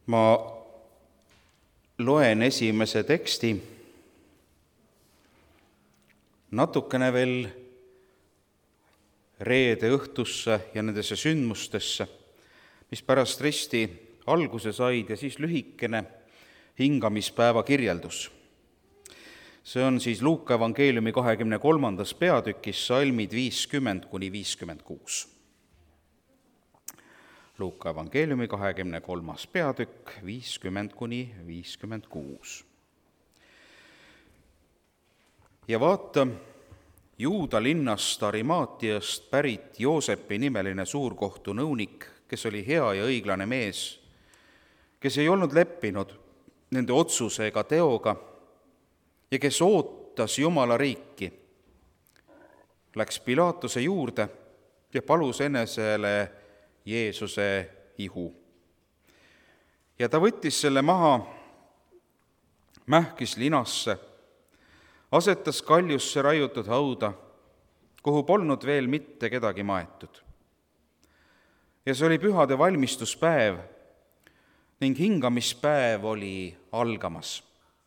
Ma loen esimese teksti natukene veel reede õhtusse ja nendesse sündmustesse, mis pärast risti alguse said, ja siis lühikene hingamispäeva kirjeldus. See on siis Luuka evangeeliumi 23. peatükis salmid 50–56. Luuka evangeeliumi 23. peatükk 50–56. Ja vaata, Juuda linnast Arimaatiast pärit Joosepi nimeline suurkohtu nõunik, kes oli hea ja õiglane mees, kes ei olnud leppinud nende otsuse ega teoga ja kes ootas Jumala riiki, läks Pilaatuse juurde ja palus enesele Jeesuse ihu. Ja ta võttis selle maha, mähkis linasse, asetas kaljusse raiutud hauda, kuhu polnud veel mitte kedagi maetud. Ja see oli pühade valmistuspäev ning hingamispäev oli algamas.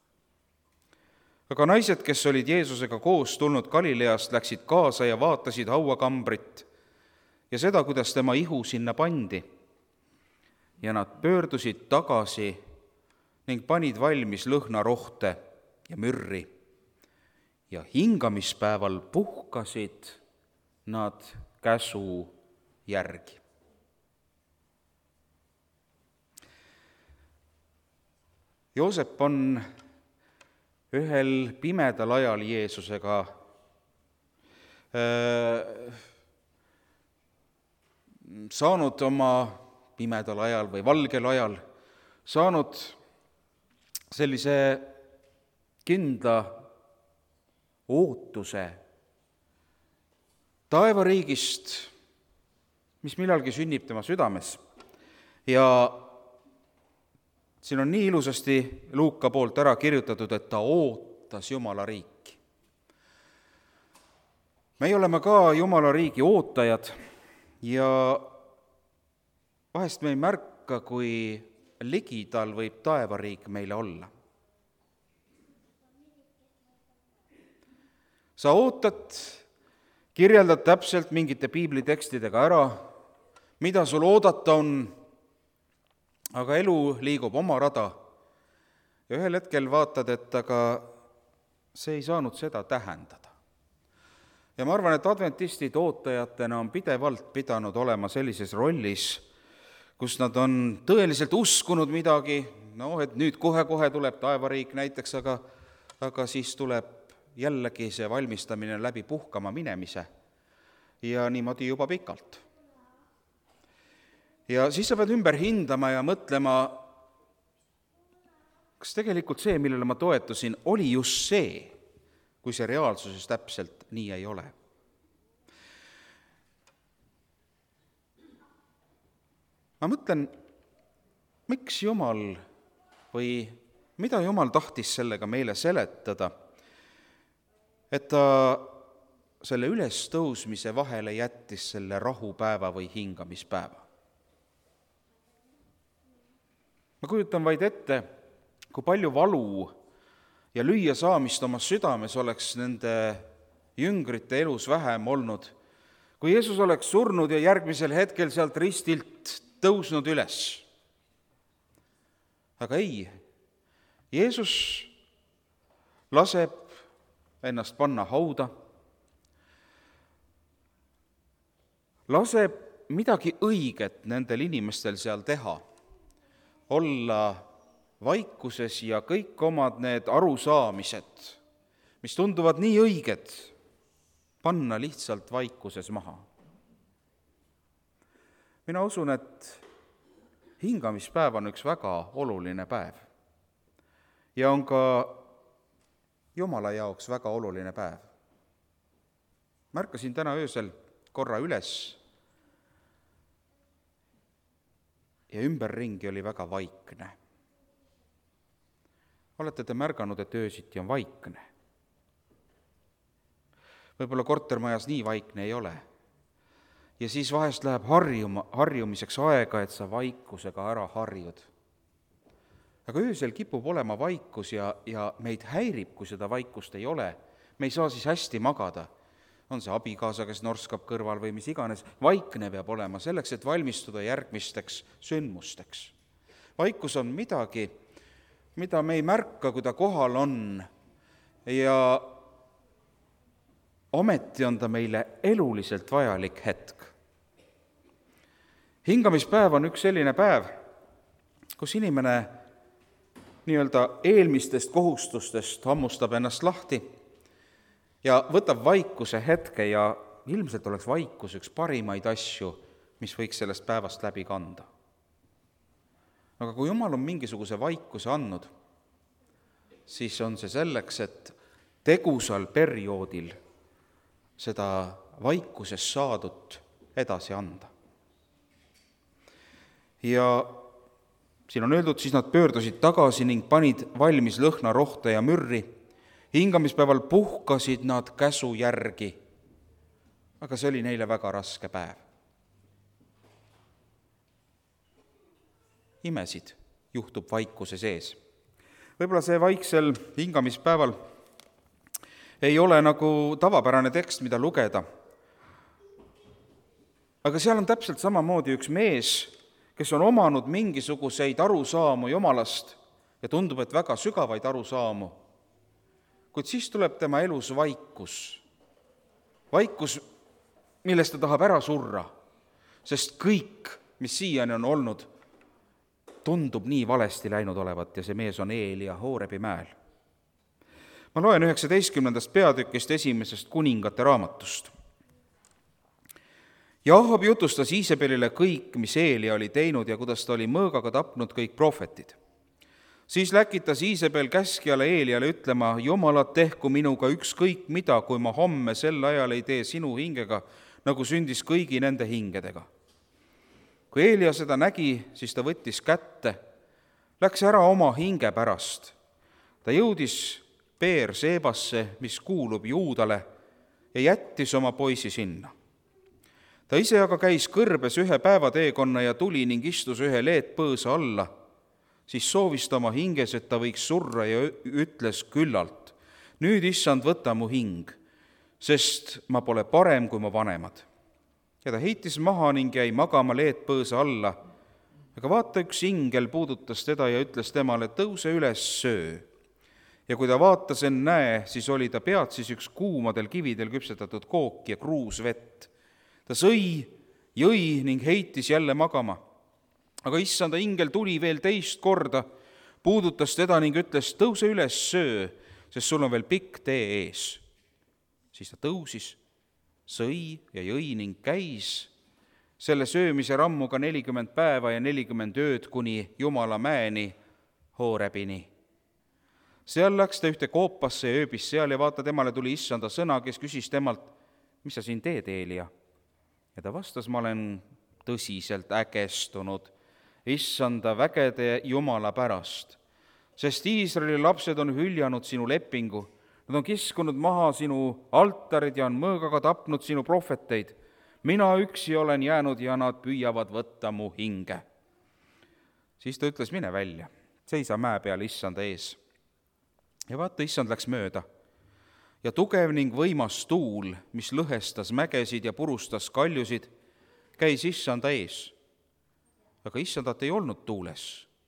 Aga naised, kes olid Jeesusega koos tulnud Galileast, läksid kaasa ja vaatasid hauakambrit ja seda, kuidas tema ihu sinna pandi. Ja nad pöördusid tagasi ning panid valmis lõhnarohte ja mürri. Ja hingamispäeval puhkasid nad käsu järgi. Joosep on ühel pimedal ajal Jeesusega saanud oma pimedal ajal või valgel ajal saanud sellise kindla ootuse taevariigist, mis millalgi sünnib tema südames. Ja siin on nii ilusasti Luuka poolt ära kirjutatud, et ta ootas Jumala riiki. Meie oleme ka Jumala riigi ootajad ja vahest me ei märka, kui ligidal võib taevariik meile olla. Sa ootad, kirjeldad täpselt mingite piiblitekstidega ära, mida sul oodata on, aga elu liigub oma rada ja ühel hetkel vaatad, et aga see ei saanud seda tähendada. Ja ma arvan, et adventistid ootajatena on pidevalt pidanud olema sellises rollis, kus nad on tõeliselt uskunud midagi, et nüüd kohe-kohe tuleb taevariik näiteks, aga siis tuleb jällegi see valmistamine läbi puhkama minemise ja niimoodi juba pikalt. Ja siis sa pead ümber hindama ja mõtlema, kas tegelikult see, millele ma toetusin, oli just see, kui see reaalsuses täpselt nii ei ole. Ma mõtlen, miks Jumal või mida Jumal tahtis sellega meile seletada, et ta selle ülestõusmise vahele jättis selle rahupäeva või hingamispäeva. Ma kujutan vaid ette, kui palju valu ja lüüa saamist oma südames oleks nende jüngrite elus vähem olnud, kui Jeesus oleks surnud ja järgmisel hetkel sealt ristilt tõusnud üles. Aga ei, Jeesus laseb ennast panna hauda, laseb midagi õiget nendel inimestel seal teha, olla vaikuses ja kõik omad need arusaamised, mis tunduvad nii õiged, panna lihtsalt vaikuses maha. Mina usun, et hingamispäev on üks väga oluline päev ja on ka Jumala jaoks väga oluline päev. Märkasin täna öösel korra üles ja ümberringi oli väga vaikne. Olete te märganud, et öösiti on vaikne? Võib-olla kortermajas nii vaikne ei ole. Ja siis vahest läheb harjumiseks aega, et sa vaikusega ära harjud. aga öösel kipub olema vaikus ja meid häirib, kui seda vaikust ei ole. Me ei saa siis hästi magada. On see abikaasa, kes norskab kõrval või mis iganes. Vaikne peab olema selleks, et valmistuda järgmisteks sündmusteks. Vaikus on midagi, mida me ei märka, kui ta kohal on, ja ometi on ta meile eluliselt vajalik hetk. Hingamispäev on üks selline päev, kus inimene nii-öelda eelmistest kohustustest hammustab ennast lahti ja võtab vaikuse hetke, ja ilmselt oleks vaikus üks parimaid asju, mis võiks sellest päevast läbi kanda. Aga kui Jumal on mingisuguse vaikuse andnud, siis on see selleks, et tegusal perioodil seda vaikusest saadut edasi anda. Ja siin on öeldud, siis nad pöördusid tagasi ning panid valmis lõhnarohte ja mürri. Hingamispäeval puhkasid nad käsu järgi, aga see oli neile väga raske päev. Imesid juhtub vaikuse sees. Võib-olla see vaiksel hingamispäeval ei ole nagu tavapärane tekst, mida lugeda. Aga seal on täpselt samamoodi üks mees, kes on omanud mingisuguseid arusaamu Jumalast ja tundub, et väga sügavaid arusaamu. Kuid siis tuleb tema elus vaikus. Vaikus, millest ta tahab ära surra, sest kõik, mis siiani on olnud, tundub nii valesti läinud olevat, ja see mees on Eelia Hoorebi mäel. Ma loen 19. peatükist 1. kuningate raamatust. Ja Ahab jutustas Iisabelile kõik, mis Eelia oli teinud ja kuidas ta oli mõõgaga tapnud kõik prohvetid. Siis läkitas Iisabel käskjale Eeliale ütlema, Jumalad tehku minuga ükskõik mida, kui ma homme sel ajal ei tee sinu hingega, nagu sündis kõigi nende hingedega. Kui Eelia seda nägi, siis ta võttis kätte, läks ära oma hinge pärast. Ta jõudis Beersebasse, mis kuulub Juudale, ja jättis oma poisi sinna. Ta ise aga käis kõrbes ühe päevateekonna ja tuli ning istus ühe leetpõõsa alla. Siis soovis ta oma hinges, et ta võiks surra, ja ütles küllalt, nüüd, issand, võta mu hing, sest ma pole parem kui mu vanemad. Ja ta heitis maha ning jäi magama leetpõõsa alla. Aga vaata, üks ingel puudutas teda ja ütles temale, tõuse üles, söö. Ja kui ta vaatas näe, siis oli ta peatsis üks kuumadel kividel küpsetatud kook ja kruus vett. Ta sõi, jõi ning heitis jälle magama. Aga issanda ingel tuli veel teist korda, puudutas teda ning ütles, tõuse üles, söö, sest sul on veel pikk tee ees. Siis ta tõusis, sõi ja jõi ning käis selle söömise rammuga 40 päeva ja 40 ööd kuni Jumala mäeni Hoorebini. Seal läks ta ühte koopasse ja ööbis seal, ja vaata, temale tuli issanda sõna, kes küsis temalt, mis sa siin teed, Eelia? Ja ta vastas, ma olen tõsiselt ägestunud issanda vägede Jumala pärast, sest Iisraeli lapsed on hüljanud sinu lepingu, nad on kiskunud maha sinu altarid ja on mõõgaga tapnud sinu prohveteid. Mina üksi olen jäänud ja nad püüavad võtta mu hinge. Siis ta ütles, mine välja, seisa mäe peal issanda ees. Ja vaata, issand läks mööda. Ja tugev ning võimas tuul, mis lõhestas mägesid ja purustas kaljusid, käis issanda ees. Aga issandat ei olnud tuules.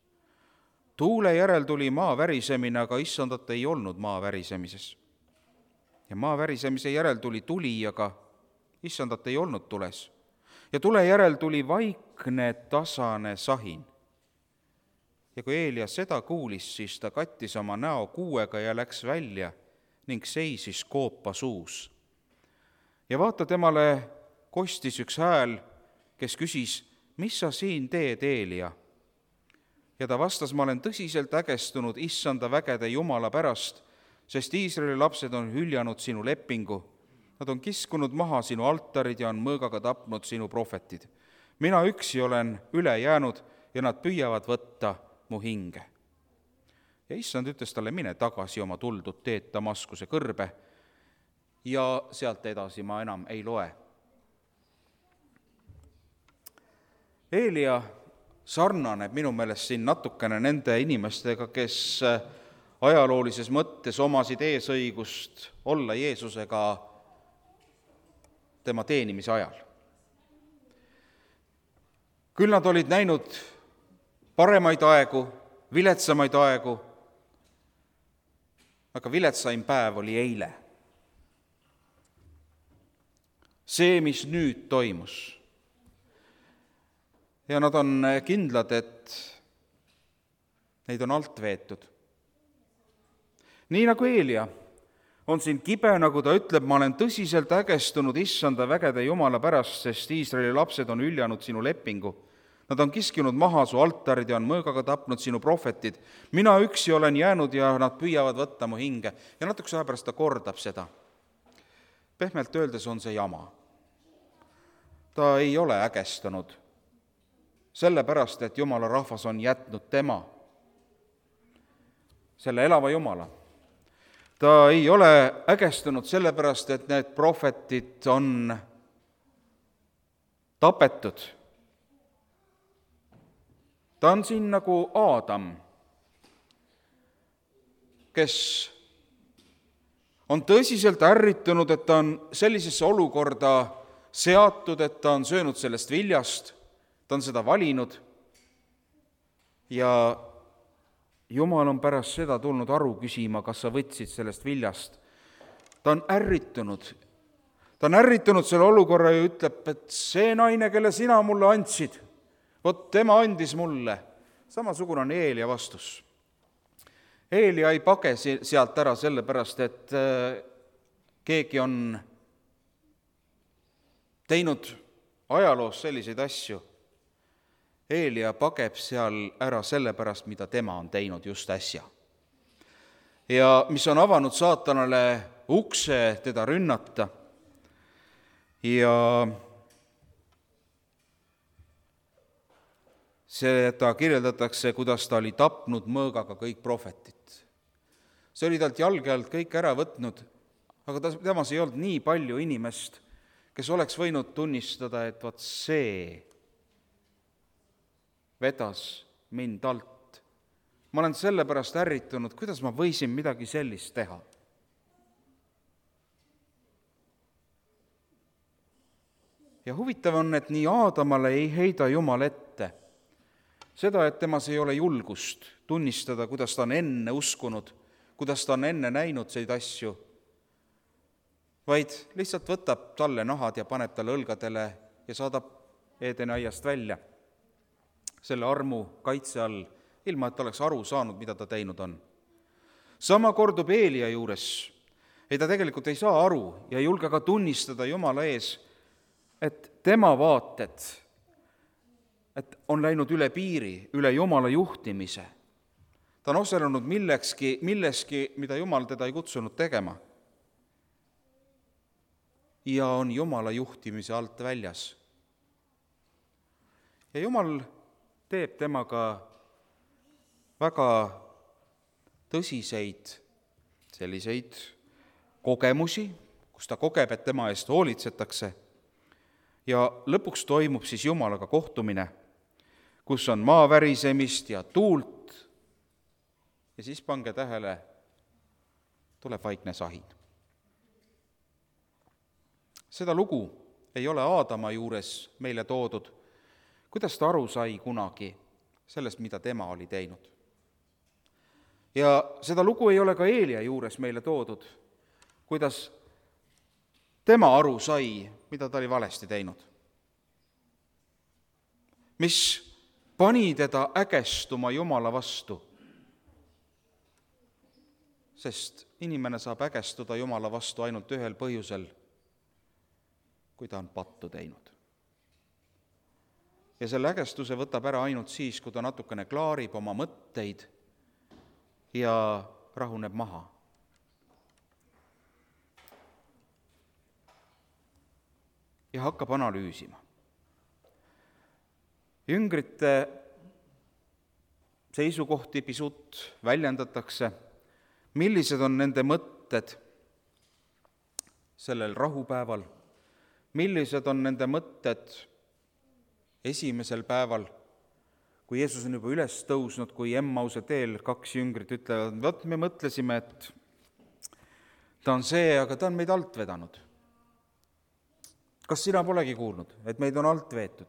Tuule järel tuli maa värisemine, aga issandat ei olnud maa värisemises. Ja maa värisemise järel tuli, aga issandat ei olnud tules. Ja tule järel tuli vaikne tasane sahin. Ja kui Eelia seda kuulis, siis ta kattis oma näo kuuega ja läks välja ning seisis koopa suus. Ja vaata, temale kostis üks hääl, kes küsis, mis sa siin teed, Eelia? Ja ta vastas, ma olen tõsiselt ägestunud issanda vägede Jumala pärast, sest Iisraeli lapsed on hüljanud sinu lepingu. Nad on kiskunud maha sinu altarid ja on mõõgaga tapnud sinu prohvetid. Mina üksi olen üle jäänud ja nad püüavad võtta mu hinge. Ja issand ütles talle, mine tagasi oma tuldud teed Damaskuse kõrbe, ja sealt edasi ma enam ei loe. Eelia sarnaneb minu meelest siin natukene nende inimestega, kes ajaloolises mõttes omasid eesõigust olla Jeesusega tema teenimise ajal. Küll nad olid näinud paremaid aegu, viletsamaid aegu, aga viletsaim päev oli eile. See, mis nüüd toimus. Ja nad on kindlad, et neid on alt veetud. Nii nagu Eelia on siin kibe, nagu ta ütleb, ma olen tõsiselt ägestunud issanda vägede Jumala pärast, sest Iisraeli lapsed on üljanud sinu lepingu. Nad on kiskinud maha su altarid ja on mõõgaga tapnud sinu prohvetid. Mina üksi olen jäänud ja nad püüavad võtta mu hinge. Ja natukese aja pärast ta kordab seda. Pehmelt öeldes on see jama. Ta ei ole ägestunud sellepärast, et Jumala rahvas on jätnud tema, selle elava Jumala. Ta ei ole ägestunud sellepärast, et need prohvetid on tapetud. Ta on siin nagu Aadam, kes on tõsiselt ärritunud, et ta on sellisesse olukorda seatud, et ta on söönud sellest viljast, ta on seda valinud ja Jumal on pärast seda tulnud aru küsima, kas sa võtsid sellest viljast. Ta on ärritunud. Ta on ärritunud selle olukorra ja ütleb, et see naine, kelle sina mulle andsid, vot tema andis mulle. Samasugune on Eelia vastus. Eelia ei page sealt ära sellepärast, et keegi on teinud ajaloos selliseid asju. Eelia pageb seal ära sellepärast, mida tema on teinud just äsja. Ja mis on avanud saatanale ukse teda rünnata ja seda kirjeldatakse, kuidas ta oli tapnud mõõgaga kõik prohvetid. See oli talt jalge alt kõik ära võtnud, aga temas ei olnud nii palju inimest, kes oleks võinud tunnistada, et vot see vedas mind alt. Ma olen sellepärast ärritunud, kuidas ma võisin midagi sellist teha. Ja huvitav on, et nii Aadamale ei heida Jumal ette seda, et temas ei ole julgust tunnistada, kuidas ta on enne uskunud, kuidas ta on enne näinud neid asju, vaid lihtsalt võtab talle nahad ja paneb talle õlgadele ja saadab Eedeni aiast välja selle armu kaitse all, ilma et ta oleks aru saanud, mida ta teinud on. Sama kordub Eelia juures. Ei, ta tegelikult ei saa aru ja ei julge ka tunnistada Jumala ees, et tema vaated, et on läinud üle piiri, üle Jumala juhtimise. Ta on osalenud milleski, mida Jumal teda ei kutsunud tegema. Ja on Jumala juhtimise alt väljas. Ja Jumal teeb temaga väga tõsiseid selliseid kogemusi, kus ta kogeb, et tema eest hoolitsetakse. Ja lõpuks toimub siis Jumalaga kohtumine, kus on maavärisemist ja tuult. Ja siis pange tähele, tuleb vaikne sahin. Seda lugu ei ole Aadama juures meile toodud, kuidas ta aru sai kunagi sellest, mida tema oli teinud. Ja seda lugu ei ole ka Eelia juures meile toodud, kuidas tema aru sai, mida ta oli valesti teinud. Mis pani teda ägestuma Jumala vastu. Sest inimene saab ägestuda Jumala vastu ainult ühel põhjusel, kui ta on pattu teinud. Ja selle ägestuse võtab ära ainult siis, kui ta natukene klaarib oma mõtteid ja rahuneb maha. Ja hakkab analüüsima. Jüngrite seisukohti pisut väljendatakse, millised on nende mõtted sellel rahupäeval, millised on nende mõtted esimesel päeval, kui Jeesus on juba üles tõusnud, kui Emmause teel 2 jüngrit ütlevad, vot me mõtlesime, et ta on see, aga ta on meid alt vedanud. Kas sina polegi kuulnud, et meid on alt veetud?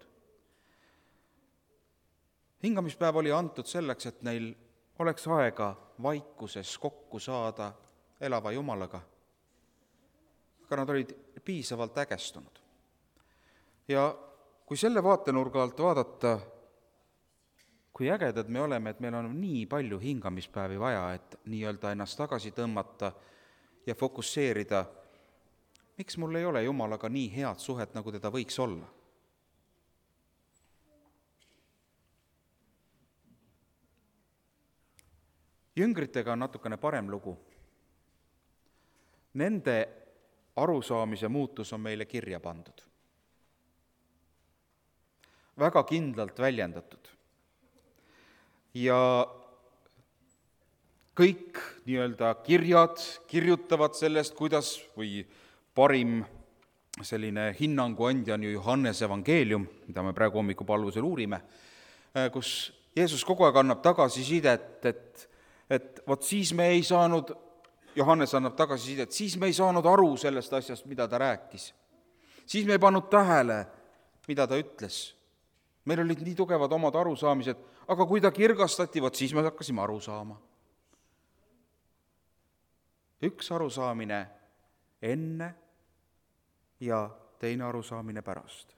Hingamispäev oli antud selleks, et neil oleks aega vaikuses kokku saada elava Jumalaga. Aga nad olid piisavalt ägestunud. Ja kui selle vaatenurga alt vaadata, kui ägedad me oleme, et meil on nii palju hingamispäevi vaja, et nii-öelda ennast tagasi tõmmata ja fokusseerida, miks mul ei ole Jumalaga nii head suhet, nagu teda võiks olla? Jüngritega on natukene parem lugu. Nende arusaamise muutus on meile kirja pandud. Väga kindlalt väljendatud. Ja kõik nii-öelda kirjad kirjutavad sellest, kuidas, või parim selline hinnangu andja on ju Johannese evangeelium, mida me praegu hommikupalvusel uurime, kus Jeesus kogu aeg annab tagasisidet, et vot siis me ei saanud, Johannes annab tagasisidet, siis me ei saanud aru sellest asjast, mida ta rääkis. Siis me ei pannud tähele, mida ta ütles. Meil olid nii tugevad omad arusaamised, aga kui ta kirgastati, vot siis me hakkasime aru saama. Üks arusaamine enne ja teine arusaamine pärast.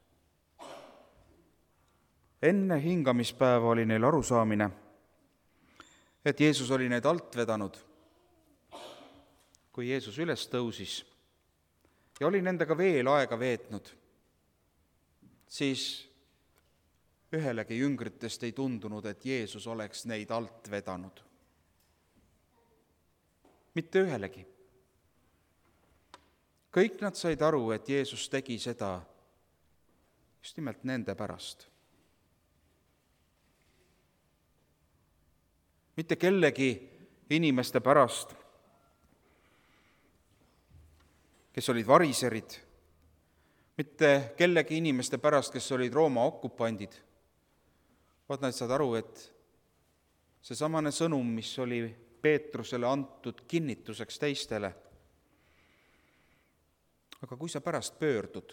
Enne hingamispäeva oli neil arusaamine, et Jeesus oli neid alt vedanud, kui Jeesus üles tõusis ja oli nendega veel aega veetnud, siis ühelegi jüngritest ei tundunud, et Jeesus oleks neid alt vedanud. Mitte ühelegi. Kõik nad said aru, et Jeesus tegi seda just nimelt nende pärast. Mitte kellegi inimeste pärast, kes olid variserid, mitte kellegi inimeste pärast, kes olid Rooma okupandid, vaid nad saad aru, et seesamane sõnum, mis oli Peetrusele antud kinnituseks teistele, aga kui sa pärast pöördud,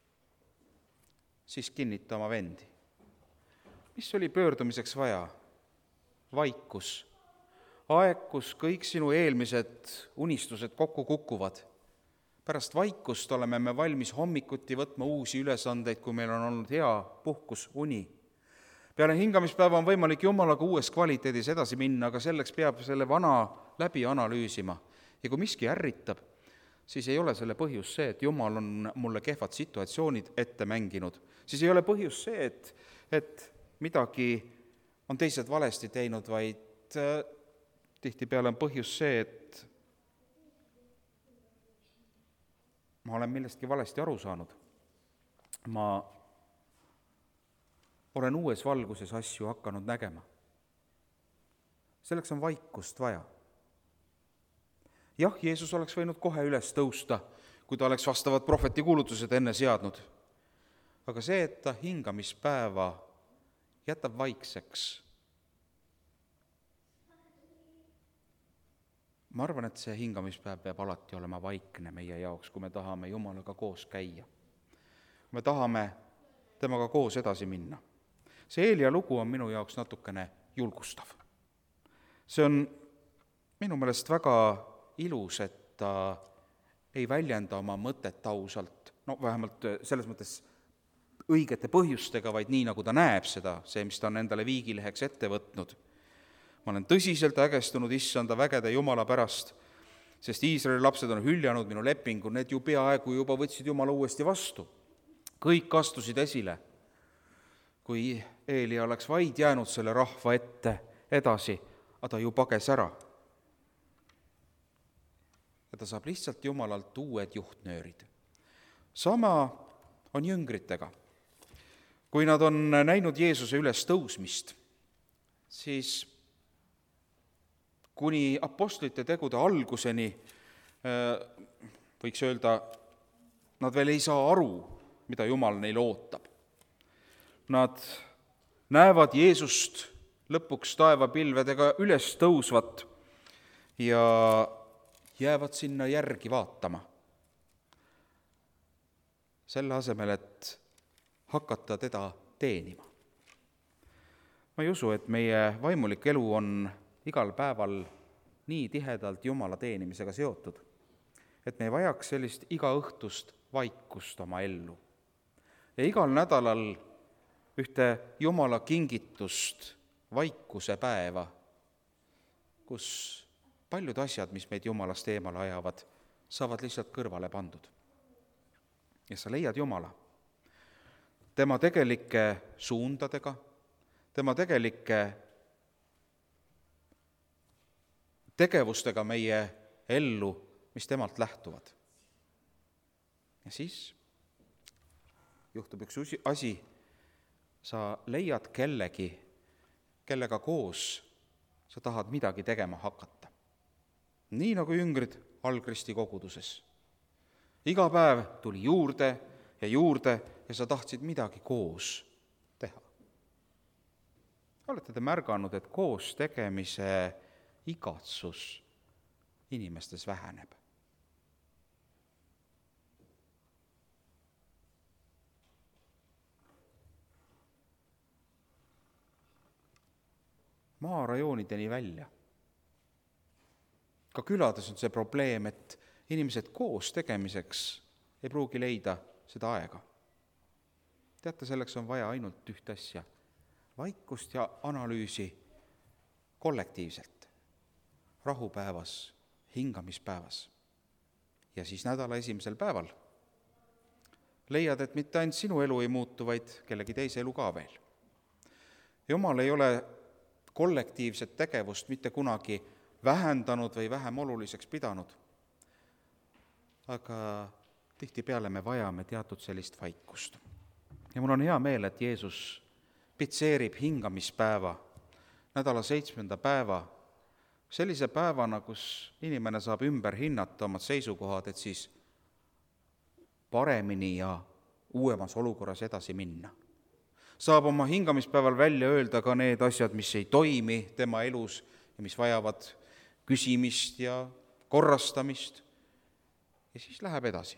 siis kinnita oma vendi. Mis oli pöördumiseks vaja? Vaikus. Aeg, kus kõik sinu eelmised unistused kokku kukuvad. Pärast vaikust oleme me valmis hommikuti võtma uusi ülesandeid, kui meil on olnud hea puhkus, uni. Peale hingamispäeva on võimalik Jumalaga uues kvaliteedis edasi minna, aga selleks peab selle vana läbi analüüsima. Ja kui miski ärritab, siis ei ole selle põhjus see, et Jumal on mulle kehvad situatsioonid ette mänginud. Siis ei ole põhjus see, et midagi on teised valesti teinud, vaid tihtipeale on põhjus see, et ma olen millestki valesti aru saanud. Ma olen uues valguses asju hakanud nägema. Selleks on vaikust vaja. Jah, Jeesus oleks võinud kohe üles tõusta, kui ta oleks vastavad prohveti kuulutused enne seadnud. Aga see, et ta hingamispäeva jätab vaikseks. Ma arvan, et see hingamispäev peab alati olema vaikne meie jaoks, kui me tahame Jumalaga koos käia. Me tahame temaga koos edasi minna. See Eelia lugu on minu jaoks natukene julgustav. See on minu meelest väga ilus, et ta ei väljenda oma mõtet ausalt, vähemalt selles mõttes õigete põhjustega, vaid nii, nagu ta näeb seda, see, mis ta on endale viigileheks ette võtnud. Ma olen tõsiselt ägestunud issanda vägede Jumala pärast, sest Iisraeli lapsed on hüljanud minu lepingu, need ju peaaegu juba võtsid Jumala uuesti vastu. Kõik astusid esile. Kui Eelia oleks vaid jäänud selle rahva ette edasi, aga ta ju pages ära. Ja ta saab lihtsalt Jumalalt uued juhtnöörid. Sama on jüngritega. Kui nad on näinud Jeesuse üles tõusmist, siis kuni apostlite tegude alguseni, võiks öelda, nad veel ei saa aru, mida Jumal neil ootab. Nad näevad Jeesust lõpuks taevapilvedega üles tõusvat ja jäävad sinna järgi vaatama. Selle asemel, et hakata teda teenima. Ma ei usu, et meie vaimulik elu on igal päeval nii tihedalt Jumala teenimisega seotud, et me ei vajaks sellist igaõhtust vaikust oma ellu. Ja igal nädalal ühte Jumala kingitust, vaikuse päeva, kus paljud asjad, mis meid Jumalast eemale ajavad, saavad lihtsalt kõrvale pandud. Ja sa leiad Jumala tema tegelike suundadega, tema tegelike tegevustega meie ellu, mis temalt lähtuvad. Ja siis juhtub üks asi, sa leiad kellegi, kellega koos sa tahad midagi tegema hakata. Nii nagu jüngrid algristi koguduses. Iga päev tuli juurde ja sa tahtsid midagi koos teha. Olete te märganud, et koos tegemise igatsus inimestes väheneb? Maarajoonideni välja. Ka külades on see probleem, et inimesed koos tegemiseks ei pruugi leida seda aega. Teate, selleks on vaja ainult ühte asja, vaikust ja analüüsi kollektiivselt, rahupäevas, hingamispäevas. Ja siis nädala esimesel päeval leiad, et mitte ainult sinu elu ei muutu, vaid kellegi teise elu ka veel. Jumal ei ole kollektiivset tegevust mitte kunagi vähendanud või vähem oluliseks pidanud. Aga tihtipeale me vajame teatud sellist vaikust. Ja mul on hea meel, et Jeesus pitseerib hingamispäeva, nädala 7. päeva, sellise päevana, kus inimene saab ümber hinnata omad seisukohad, et siis paremini ja uuemas olukorras edasi minna. Saab oma hingamispäeval välja öelda ka need asjad, mis ei toimi tema elus ja mis vajavad küsimist ja korrastamist. Ja siis läheb edasi.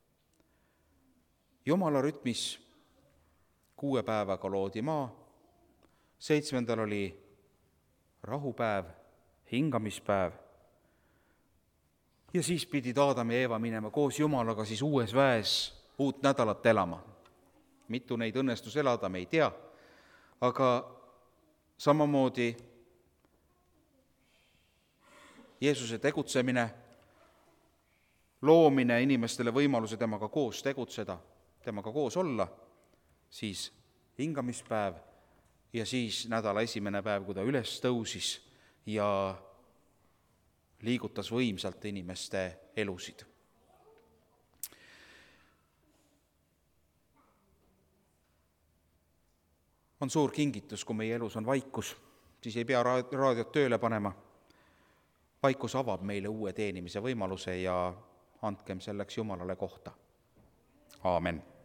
Jumala rütmis 6 päevaga loodi maa, 7. oli rahupäev, hingamispäev. Ja siis pidid Aadam ja Eeva minema koos Jumalaga siis uues väes uut nädalat elama. Mitu neid õnnestus elada, me ei tea, aga samamoodi Jeesuse tegutsemine, loomine inimestele võimaluse temaga koos tegutseda, temaga koos olla, siis hingamispäev ja siis nädala esimene päev, kui ta üles tõusis ja liigutas võimsalt inimeste elusid. On suur kingitus, kui meie elus on vaikus, siis ei pea raadiot tööle panema. Vaikus avab meile uue teenimise võimaluse ja andkem selleks Jumalale kohta. Aamen.